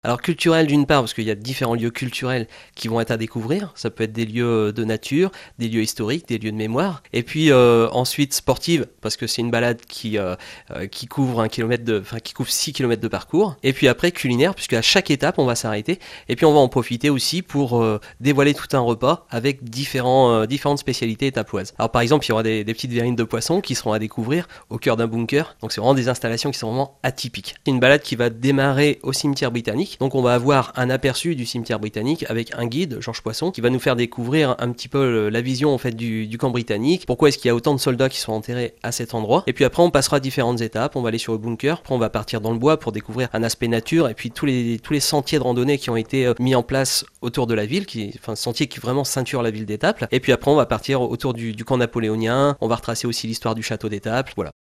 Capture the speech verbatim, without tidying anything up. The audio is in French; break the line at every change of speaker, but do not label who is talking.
Alors culturel d'une part, parce qu'il y a différents lieux culturels qui vont être à découvrir. Ça peut être des lieux de nature, des lieux historiques, des lieux de mémoire. Et puis euh, ensuite sportive, parce que c'est une balade qui euh, euh, qui couvre un kilomètre de, enfin qui couvre six kilomètres de parcours. Et puis après culinaire, puisque à chaque étape on va s'arrêter. Et puis on va en profiter aussi pour euh, dévoiler tout un repas avec différents euh, différentes spécialités étapoises. Alors par exemple, il y aura des, des petites verrines de poisson qui seront à découvrir au cœur d'un bunker. Donc c'est vraiment des installations qui sont vraiment atypiques. C'est une balade qui va démarrer au cimetière britannique. Donc on va avoir un aperçu du cimetière britannique avec un guide, Georges Poisson, qui va nous faire découvrir un petit peu la vision en fait du, du camp britannique. Pourquoi est-ce qu'il y a autant de soldats qui sont enterrés à cet endroit? Et puis après on passera différentes étapes. On va aller sur le bunker, après on va partir dans le bois pour découvrir un aspect nature et puis tous les tous les sentiers de randonnée qui ont été mis en place autour de la ville, qui, enfin sentiers qui vraiment ceinturent la ville d'Étaples. Et puis après on va partir autour du, du camp napoléonien. On va retracer aussi l'histoire du château d'Étaples. Voilà.